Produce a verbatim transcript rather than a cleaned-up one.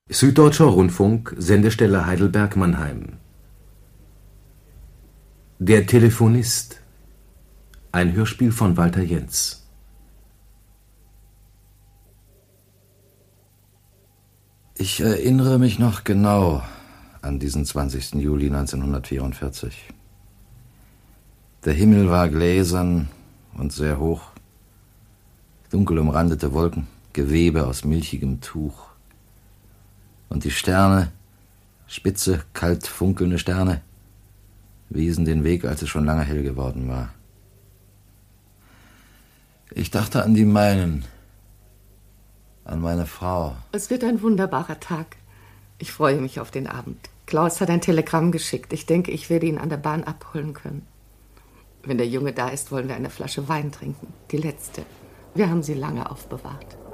Süddeutscher Rundfunk, Sendestelle Heidelberg-Mannheim. Der Telefonist. Ein Hörspiel von Walter Jentz. Ich erinnere mich noch genau an diesen zwanzigsten Juli neunzehnhundertvierundvierzig. Der Himmel war gläsern und sehr hoch. Dunkel umrandete Wolken, Gewebe aus milchigem Tuch. Und die Sterne, spitze, kalt funkelnde Sterne, wiesen den Weg, als es schon lange hell geworden war. Ich dachte an die meinen, an meine Frau. Es wird ein wunderbarer Tag. Ich freue mich auf den Abend. Klaus hat ein Telegramm geschickt. Ich denke, ich werde ihn an der Bahn abholen können. Wenn der Junge da ist, wollen wir eine Flasche Wein trinken. Die letzte. Wir haben sie lange aufbewahrt.